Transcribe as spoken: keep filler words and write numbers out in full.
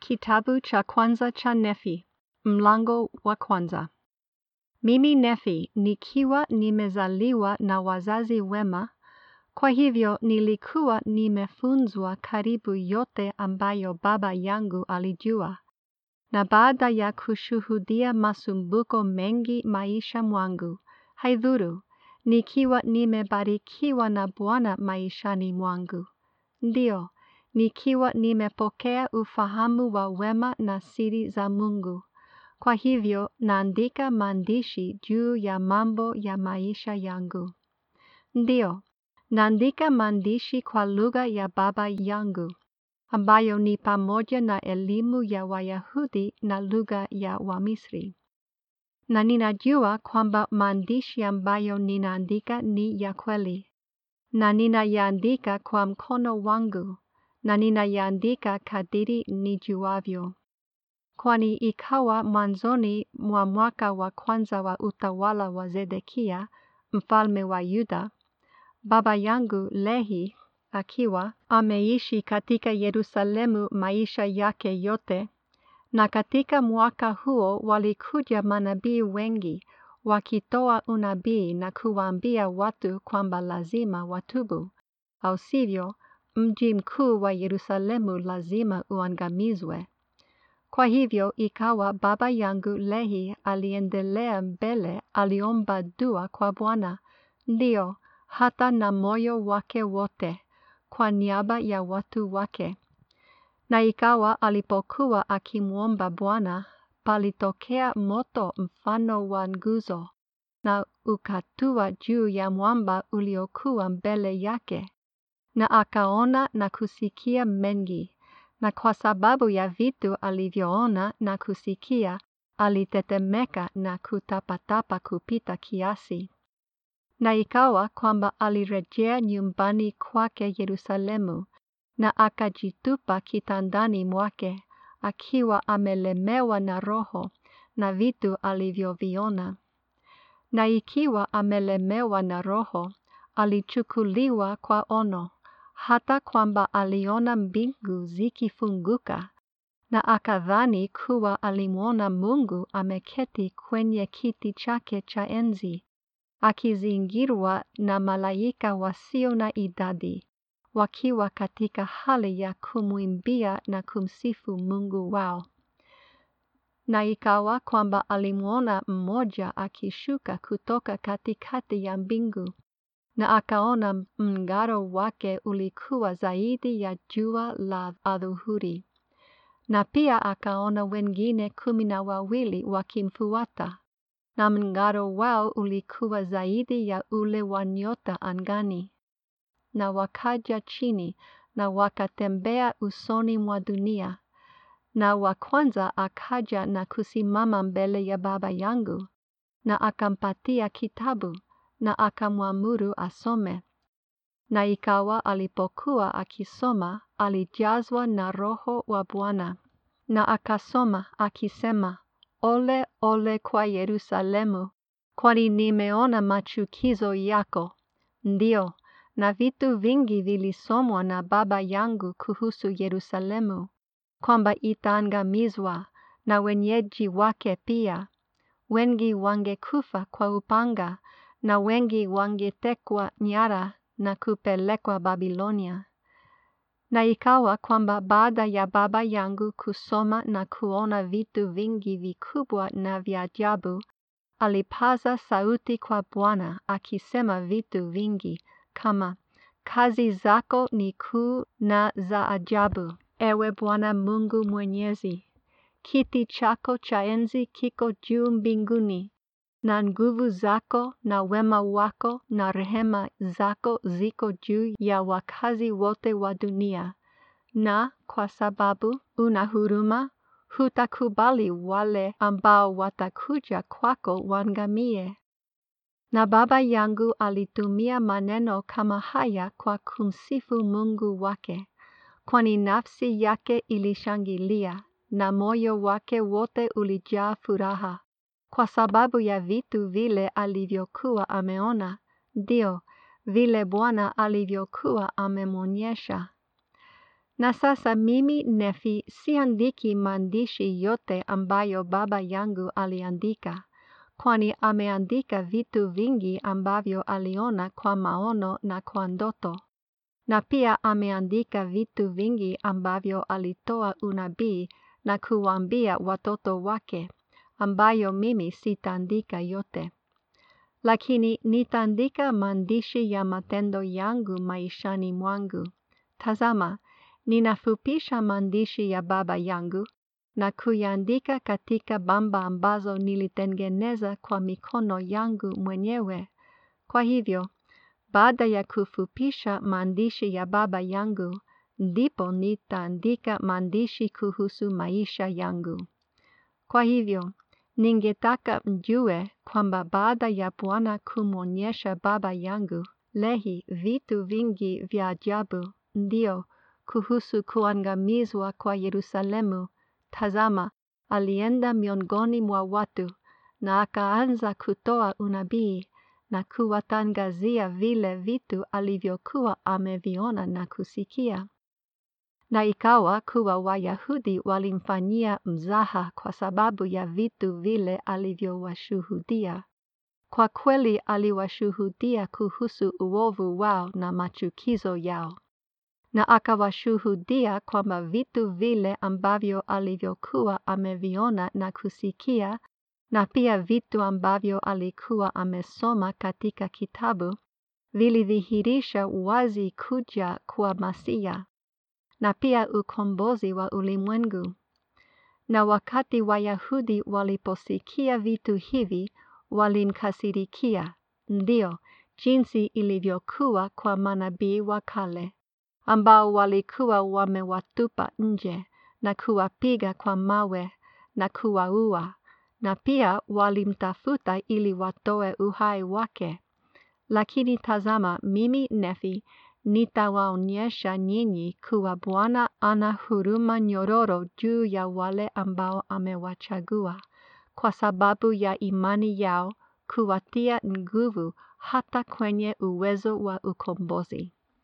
Kitabu cha kwanza cha Nefi, mlango wa kwanza. Mimi Nefi nikiwa nimezaliwa na wazazi wema, kwa hivyo nilikuwa nimefunzwa karibu yote ambayo baba yangu alijua. Na baada ya kushuhudia masumbuko mengi maisha mwangu, haidhuru, nikiwa nimebarikiwa na Bwana maishani mwangu. Ndio, nikiwa nimepokea ufahamu wa wema na siri za Mungu. Kwa hivyo, naandika maandishi juu ya mambo ya maisha yangu. Ndio, naandika maandishi kwa lugha ya baba yangu, ambayo ni pamoja na elimu ya Wayahudi na lugha ya Wamisri. Na ninajua kwamba maandishi ambayo ninaandika ni ya kweli. Na ninayaandika kwa mkono wangu, na ninayaandika kadiri nijuavyo. Kwani ikawa mwanzoni mwa mwaka wa kwanza wa utawala wa Zedekia, mfalme wa Yuda, baba yangu Lehi, akiwa ameishi katika Yerusalemu maisha yake yote, na katika mwaka huo walikuja manabii wengi, wakitoa unabii na kuwaambia watu kwamba lazima watubu, au sivyo mji mkuu wa Yerusalemu lazima uangamizwe. Kwa hivyo ikawa baba yangu Lehi aliendelea mbele, aliomba dua kwa Bwana, ndio hata na moyo wake wote, kwa niaba ya watu wake. Na ikawa alipokuwa akimwomba Bwana, palitokea moto mfano wa nguzo, na ukatua juu ya mwamba uliokuwa mbele yake. Na akaona na kusikia mengi, na kwa sababu ya vitu alivyoona na kusikia, alitetemeka na kutapatapa kupita kiasi. Na ikawa kwamba alirejea nyumbani kwake Yerusalemu, na akajitupa kitandani mwake, akiwa amelemewa na roho na vitu alivyoviona. Na ikiwa amelemewa na roho, alichukuliwa kwa ono, hata kwamba aliona mbingu zikifunguka, na akadhani kuwa alimwona Mungu ameketi kwenye kiti chake cha enzi, akizingirwa na malaika wasio na idadi, wakiwa katika hali ya kumwimbia na kumsifu Mungu wao. Na ikawa kwamba alimwona mmoja akishuka kutoka katikati ya mbingu, na akaona mng'aro wake ulikuwa zaidi ya jua la adhuhuri. Na pia akaona wengine kumi na wawili wakimfuata, na mng'aro wao ulikuwa zaidi ya ule wa nyota angani. Na wakaja chini na wakatembea usoni mwa dunia. Na wa kwanza akaja na kusimama mbele ya baba yangu, na akampatia kitabu, na akamwamuru asome. Na ikawa alipokuwa akisoma, alijazwa na Roho wa Bwana. Na akasoma akisema, Ole, ole kwa Yerusalemu, kwani nimeona machukizo yako. Ndio, na vitu vingi vilisomwa na baba yangu kuhusu Yerusalemu, kwamba itaangamizwa na wenyeji wake pia. Wengi wangekufa kwa upanga, na wengi wangetekwa nyara na kupelekwa Babilonia. Na ikawa kwamba baada ya baba yangu kusoma na kuona vitu vingi vikubwa na vya ajabu, alipaza sauti kwa Bwana akisema vitu vingi, kama, kazi zako ni kuu na za ajabu, ewe Bwana Mungu Mwenyezi. Kiti chako cha enzi kiko juu mbinguni, na nguvu zako na wema wako na rehema zako ziko juu ya wakazi wote wa dunia. Na kwa sababu una huruma, hutakubali wale ambao watakuja kwako waangamie. Na baba yangu alitumia maneno kama haya kwa kumsifu Mungu wake, kwani nafsi yake ilishangilia, na moyo wake wote ulijaa furaha, kwa sababu ya vitu vile alivyokuwa ameona, ndio, vile Bwana alivyokuwa amemwonyesha. Na sasa mimi Nefi siandiki maandishi yote ambayo baba yangu aliandika, kwani ameandika vitu vingi ambavyo aliona kwa maono na kwa ndoto. Na pia ameandika vitu vingi ambavyo alitoa unabii na kuwaambia watoto wake, ambayo mimi sitaandika yote. Lakini nitaandika maandishi ya matendo yangu maishani mwangu. Tazama, ninafupisha maandishi ya baba yangu na kuyaandika katika bamba ambazo nilitengeneza kwa mikono yangu mwenyewe. Kwa hivyo, baada ya kufupisha maandishi ya baba yangu, ndipo nitaandika maandishi kuhusu maisha yangu. Kwa hivyo, ningetaka mjue kwamba baada ya Bwana kumwonyesha baba yangu Lehi vitu vingi vya ajabu, ndio kuhusu kuangamizwa kwa Yerusalemu, tazama, alienda miongoni mwa watu na akaanza kutoa unabii na kuwatangazia vile vitu alivyokuwa ameviona na kusikia. Na ikawa kuwa Wayahudi walimfanyia mzaha kwa sababu ya vitu vile alivyowashuhudia. Kwa kweli aliwashuhudia kuhusu uovu wao na machukizo yao. Na akawashuhudia kwamba vitu vile ambavyo alivyokuwa ameviona na kusikia, na pia vitu ambavyo alikuwa amesoma katika kitabu, vilidhihirisha wazi kuja kwa Masia, na pia ukombozi wa ulimwengu. Na wakati Wayahudi waliposikia vitu hivi, walimkasirikia, ndio, jinsi ilivyokuwa kwa manabii wa kale, ambao walikuwa wamewatupa nje na kuwapiga kwa mawe na kuwaua, na pia walimtafuta ili watoe uhai wake. Lakini tazama, mimi Nefi nitawaonyesha nyinyi kuwa Bwana ana huruma nyororo juu ya wale ambao amewachagua, kwa sababu ya imani yao, kuwatia nguvu hata kwenye uwezo wa ukombozi.